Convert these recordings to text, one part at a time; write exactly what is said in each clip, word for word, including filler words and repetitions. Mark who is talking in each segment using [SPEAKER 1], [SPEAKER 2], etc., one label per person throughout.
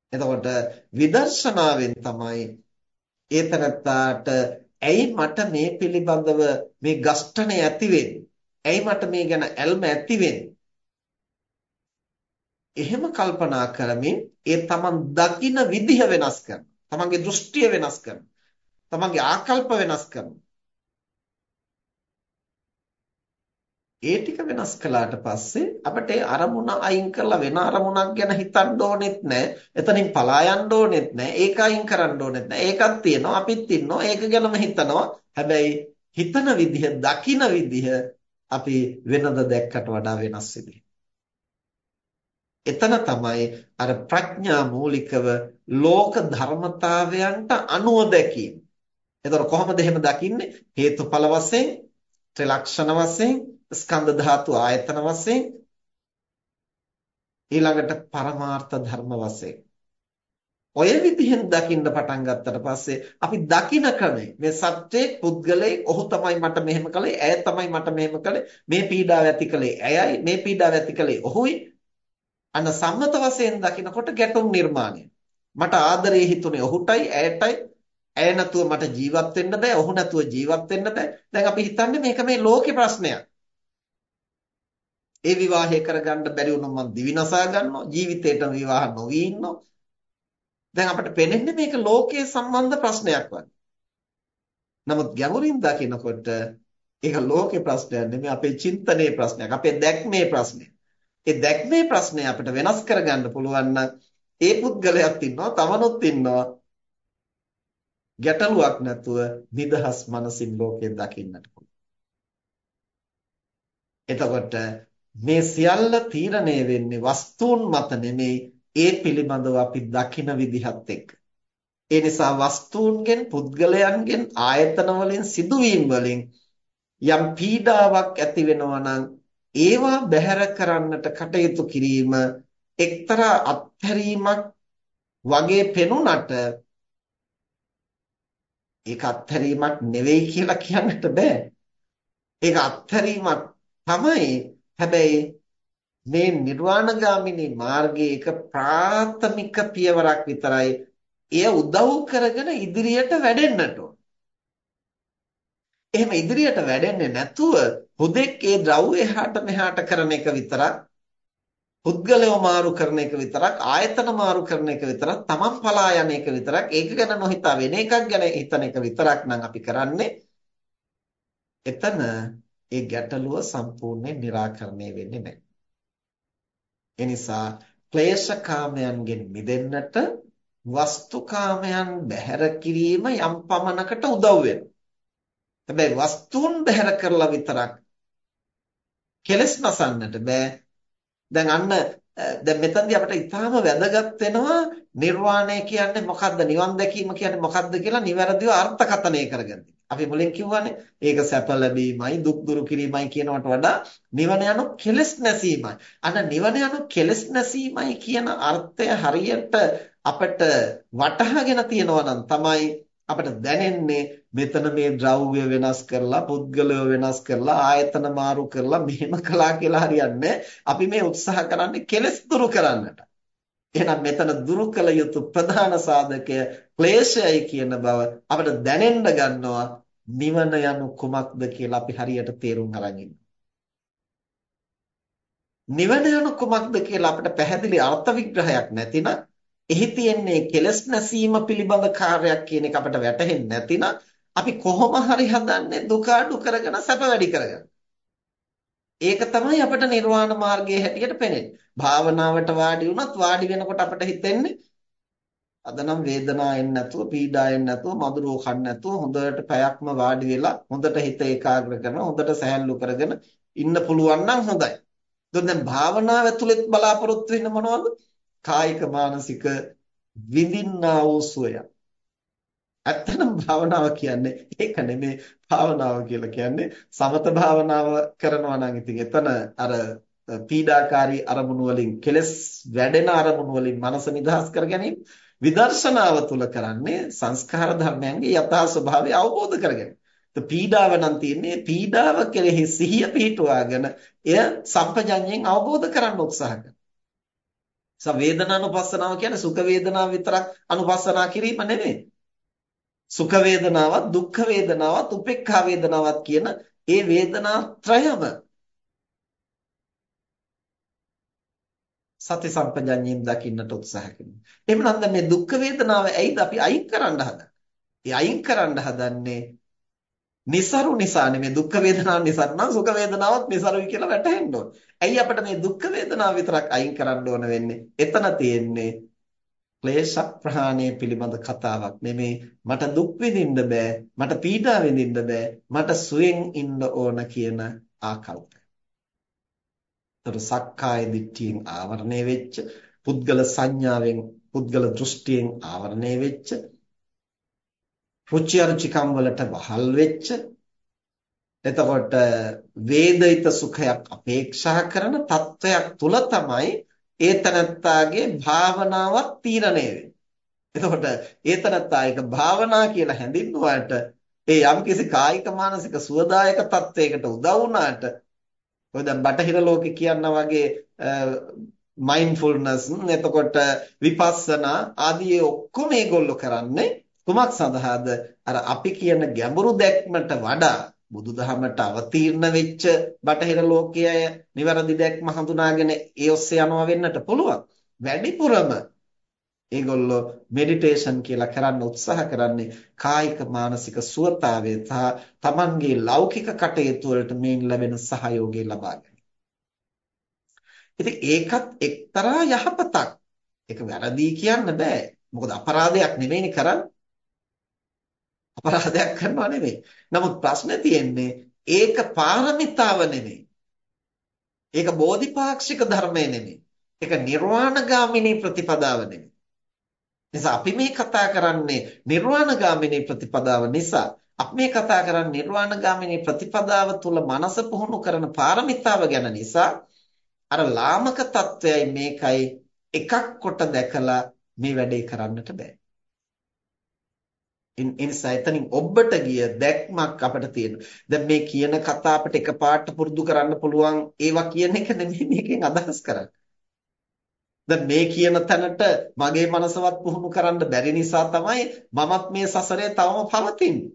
[SPEAKER 1] එතකොට විදර්ශනාවෙන් තමයි ඒතනත්තාට ඇයි මට මේ පිළිබඳව මේ ගස්ඨණය ඇති වෙන්නේ? ඇයි මට මේ ගැන ඇල්ම ඇති වෙන්නේ? එහෙම කල්පනා කරමින් ඒ තමන් දකින විදිහ වෙනස් කරනවා. තමන්ගේ දෘෂ්ටිය වෙනස් කරනවා. තමන්ගේ ආකල්ප වෙනස් කරනවා. ඒ ටික වෙනස් කළාට පස්සේ අපිට ඒ අරමුණ අයින් කරලා වෙන අරමුණක් ගැන හිතන්න ඕනෙත් නැහැ. එතනින් පලා යන්න ඕනෙත් නැහැ. ඒක අයින් කරන්න ඕනෙත් නැහැ. ඒකක් තියෙනවා. අපිත් ඉන්නවා. ඒක ගැනම හිතනවා. හැබැයි හිතන විදිහ, දකින විදිහ අපි වෙනද දැක්කට වඩා වෙනස් විදිහ. එතන තමයි අර ප්‍රඥා මූලිකව ලෝක ධර්මතාවයන්ට අනුව දැකීම. එතකොට කොහොමද එහෙම දකින්නේ? හේතුඵල වශයෙන්, ත්‍රිලක්ෂණ වශයෙන්, ස්කන්ධ ධාතු ආයතන වශයෙන්, ඊළඟට පරමාර්ථ ධර්ම වශයෙන්. ඔය විදිහෙන් දකින්න පටන් ගත්තට පස්සේ අපි දකින ක්‍රමය මේ සත්‍යයේ පුද්ගලයේ ඔහු තමයි මට මෙහෙම කළේ, ඇය තමයි මට මෙහෙම කළේ, මේ පීඩාව ඇති කළේ ඇයයි, මේ පීඩාව ඇති කළේ ඔහුයි. අන්න සම්මත වශයෙන් දකිනකොට ගැටුම් නිර්මාණය. මට ආදරේ හිතුනේ ඔහුටයි, ඇයටයි. ඇය නැතුව මට ජීවත් වෙන්න බෑ, ඔහු නැතුව ජීවත් වෙන්න බෑ. දැන් අපි හිතන්නේ මේක මේ ලෝකේ ප්‍රශ්නයක්. ඒ විවාහය කරගන්න බැරි වුණොත් මං දිවිනසා ගන්නවා, ජීවිතේටම විවාහ නොවි ඉන්නවා. දැන් අපිට පේන්නේ මේක ලෝකයේ සම්බන්ධ ප්‍රශ්නයක් වගේ. නමුත් ගැඹුරින් දකිනකොට ඒක ලෝකේ ප්‍රශ්නයක් නෙමෙයි, අපේ චින්තනයේ ප්‍රශ්නයක්, අපේ දැක්මේ ප්‍රශ්නයක්. ඒ දැක්මේ ප්‍රශ්නය අපිට වෙනස් කරගන්න පුළුවන් නම් ඒ පුද්ගලයාත් ඉන්නවා, තමනුත් ඉන්නවා. ගැටලුවක් නැතුව නිදහස් මනසින් ලෝකය දකින්නට පුළුවන්. එතකොට මේ සියල්ල තීරණය වෙන්නේ වස්තුන් මත නෙමෙයි, ඒ පිළිබඳව අපි දකින විදිහත් එක්ක. ඒ නිසා වස්තුන්ගෙන්, පුද්ගලයන්ගෙන්, ආයතන වලින්, සිදුවීම් වලින් යම් පීඩාවක් ඇති වෙනවා නම් ඒවා බැහැර කරන්නට කටයුතු කිරීම එක්තරා අත්හැරීමක් වගේ පෙනුනට ඒක අත්හැරීමක් නෙවෙයි කියලා කියන්නට බෑ. ඒක අත්හැරීමක් තමයි. හැබැයි මේ නිර්වාණගාමිනී මාර්ගයේ එක ප්‍රාථමික පියවරක් විතරයි. එය උදව් කරගෙන ඉදිරියට වැඩෙන්නට ඕන. එහෙම ඉදිරියට වැඩෙන්නේ නැතුව හුදෙක් ඒ ද්‍රව්‍ය එහාට මෙහාට කරන එක විතරක්, පුද්ගලව මාරු කරන එක විතරක්, ආයතන මාරු කරන එක විතරක්, තමන් පලා යන එක විතරක්, ඒක ගැන නොහිතා වෙන එකක් ගැන හිතන එක විතරක් නම් අපි කරන්නේ. එතන ඒ ගැටලුව සම්පූර්ණයෙන් निराකරණය වෙන්නේ නැහැ. ඒ නිසා ක්ලේශකාමයන්ගෙන් මිදෙන්නට වස්තුකාමයන් බැහැර කිරීම යම් පමණකට උදව් වෙනවා. හැබැයි වස්තුන් බැහැර කරලා විතරක් කෙලස් නසන්නට බෑ. දැන් අන්න දැන් මෙතනදී අපිට ඊටාම වැදගත් වෙනවා නිර්වාණය කියන්නේ මොකද්ද, නිවන් දැකීම කියන්නේ මොකද්ද කියලා නිවැරදිව අර්ථකථනය කරගන්න. අපි මුලින් කිව්වනේ ඒක සැප ලැබීමයි, දුක් දුරු කිරීමයි කියනවට වඩා නිවන යනු කෙලස් නැසීමයි. අන්න නිවන යනු කෙලස් නැසීමයි කියන අර්ථය හරියට අපිට වටහාගෙන තියෙනවා නම් තමයි අපිට දැනෙන්නේ මෙතන මේ ද්‍රව්‍ය වෙනස් කරලා, පුද්ගලය වෙනස් කරලා, ආයතන මාරු කරලා මෙහෙම කළා කියලා හරියන්නේ. අපි මේ උත්සාහ කරන්නේ කෙලස් දුරු කරන්නට. එහෙනම් මෙතන දුරු කළ යුතු ප්‍රධාන සාධකය ක්ලේශයයි කියන බව අපිට දැනෙන්න ගන්නවා. නිවන යනු කුමක්ද කියලා අපි හරියට තේරුම් අරන් නිවන යනු කුමක්ද කියලා අපිට පැහැදිලි අර්ථ විග්‍රහයක් නැතිනම්, එහි තියෙන්නේ කෙලස් නැසීම පිළිබඳ කාර්යයක් කියන එක අපිට වැටහෙන්නේ නැතිනම් අපි කොහොම හරි හදන්නේ දුක අඩු කරගෙන සැප වැඩි කරගන්න. ඒක තමයි අපිට නිර්වාණ මාර්ගයේ හැටියට පෙනෙන්නේ. භාවනාවට වාඩි වුණත් වාඩි වෙනකොට අපිට හිතෙන්නේ අද නම් වේදනාවක් නැතුව, පීඩාවක් නැතුව, මధుරෝ කන්න නැතුව හොඳට පැයක්ම වාඩි වෙලා හොඳට හිත ඒකාග්‍ර කරන, හොඳට සැහැල්ලු කරගෙන ඉන්න පුළුවන් නම් හොඳයි. දැන් භාවනාව ඇතුළත් බලාපොරොත්තු වෙන්න මොනවද? කායික මානසික විඳින්නා වූ සුවය. ඇත්තටම භාවනාව කියන්නේ ඒක නෙමෙයි. භාවනාව කියලා කියන්නේ සමත භාවනාව කරනවා නම් ඉතින් එතන අර පීඩාකාරී අරමුණු වලින්, කෙලස් වැඩෙන අරමුණු වලින් මනස නිදහස් කර ගැනීම. විදර්ශනාව තුල කරන්නේ සංස්කාර ධර්මයන්ගේ යථා ස්වභාවය අවබෝධ කරගන්න. පීඩාව නම් තියෙන්නේ පීඩාව කෙරෙහි සිහිය පිහිටුවාගෙන එය සම්පජඤ්ඤයෙන් අවබෝධ කරන්න උත්සාහ කරනවා. සා වේදනානුපස්සනාව කියන්නේ සුඛ වේදනාව විතරක් අනුපස්සනා කිරීම නෙමෙයි. සුඛ වේදනාවත් දුක්ඛ වේදනාවත් උපේක්ඛා වේදනාවත් කියන ඒ වේදනා ත්‍රයම සති සම්පජඤ්ඤයෙන් දකින්නට උත්සාහ කරනවා. එහෙනම් දැන් මේ දුක්ඛ වේදනාව ඇයිද අපි අයින් කරන්න හදන්නේ? ඒ අයින් කරන්න හදන්නේ નિසරු නිසා නෙමෙයි. දුක්ඛ වේදනාව નિසරු නම් සුඛ වේදනාවත් નિසරුයි කියලා වැටහෙන්න ඕන. ඇයි අපිට මේ දුක්ඛ වේදනාව විතරක් අයින් කරන්න ඕන වෙන්නේ? එතන තියෙන්නේ ක්ලේශ ප්‍රහාණය පිළිබඳ කතාවක් නෙමෙයි. මට දුක් විඳින්න බෑ, මට පීඩා විඳින්න බෑ, මට සුවෙන් ඉන්න ඕන කියන ආකල්පය. ඒතර සක්කාය දිට්ඨියෙන් ආවරණය වෙච්ච, පුද්ගල සංඥාවෙන්, පුද්ගල දෘෂ්ටියෙන් ආවරණය වෙච්ච, රුචි අරුචිකම් වලට වහල් වෙච්ච, එතකොට වේදිත සුඛයක් අපේක්ෂා කරන තත්වයක් තුල තමයි ඒ තනත්තාගේ භාවනාවක් තීරණය වෙන්නේ. එතකොට ඒ තනත්තා එක භාවනා කියලා හැඳින්වුවාට ඒ යම්කිසි කායික මානසික සුවදායක තත්වයකට උදව් වුණාට ඔය දැන් බටහිර ලෝකේ කියනවා වගේ මයින්ඩ්ෆුල්නස් එතකොට විපස්සනා ආදී ඔක්කොම මේගොල්ලෝ කරන්නේ කුමක් සඳහාද? අර අපි කියන ගැඹුරු දැක්මට වඩා බුදුදහමට අවතීර්ණ වෙච්ච බටහිර ලෝකයේ නිවැරදි දැක්ම හඳුනාගෙන ඒ ඔස්සේ යනවා වෙන්නට පුළුවන්. වැඩිපුරම ඒගොල්ලෝ මෙඩිටේෂන් කියලා කරන්න උත්සාහ කරන්නේ කායික මානසික සුවතාවය සහ තමන්ගේ ලෞකික කටයුතු වලට මේන් ලැබෙන සහයෝගය ලබා ගැනීම. ඉතින් ඒකත් එක්තරා යහපතක්. ඒක වැරදි කියන්න බෑ. මොකද අපරාධයක් නෙමෙයිනේ කරන්නේ. අපරාධයක් කරනවා නෙමෙයි. නමුත් ප්‍රශ්නේ තියෙන්නේ ඒක පාරමිතාව නෙමෙයි. ඒක බෝධිපාක්ෂික ධර්මය නෙමෙයි. ඒක නිර්වාණගාමිනී ප්‍රතිපදාව නෙමෙයි. නිසා අපි මේ කතා කරන්නේ නිර්වාණගාමිනී ප්‍රතිපදාව නිසා අපි මේ කතා කරන්නේ නිර්වාණගාමිනී ප්‍රතිපදාව තුල මනස පුහුණු කරන පාරමිතාව ගැන නිසා අර ලාමක తත්වයයි මේකයි එකක් කොට දැකලා මේ වැඩේ කරන්නට බෑ. ඉන්සයි එතනින් ඔබට ගිය දැක්මක් අපිට තියෙනවා. දැන් මේ කියන කතා අපිට එකපාරට පුරුදු කරන්න පුළුවන් ඒවා කියන එක නෙමෙයි මේකෙන් අදහස් කරන්නේ. දැන් මේ කියන තැනට මගේ මනසවත් පුහුණු කරන්න බැරි නිසා තමයි මමත් මේ සසරේ තවම පවතින්නේ.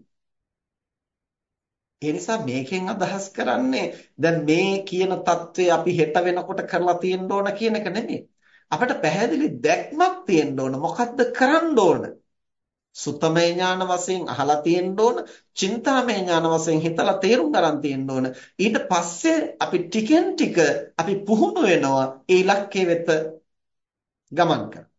[SPEAKER 1] ඒ නිසා මේකෙන් අදහස් කරන්නේ දැන් මේ කියන தત્ත්වය අපි හෙට වෙනකොට කරලා තියෙන්න ඕන කියන එක නෙමෙයි. අපිට පැහැදිලි දැක්මක් තියෙන්න ඕන. මොකද්ද කරන්න ඕන? සුත්තමය ඥාන වශයෙන් අහලා තියෙන්න ඕන, චින්තාමය ඥාන වශයෙන් හිතලා තේරුම් ගන්න තියෙන්න ඕන. ඊට පස්සේ අපි ටිකෙන් ටික අපි පුහුණු වෙනවා ඒ ඉලක්කයේ වෙත ගමන් කරන්න.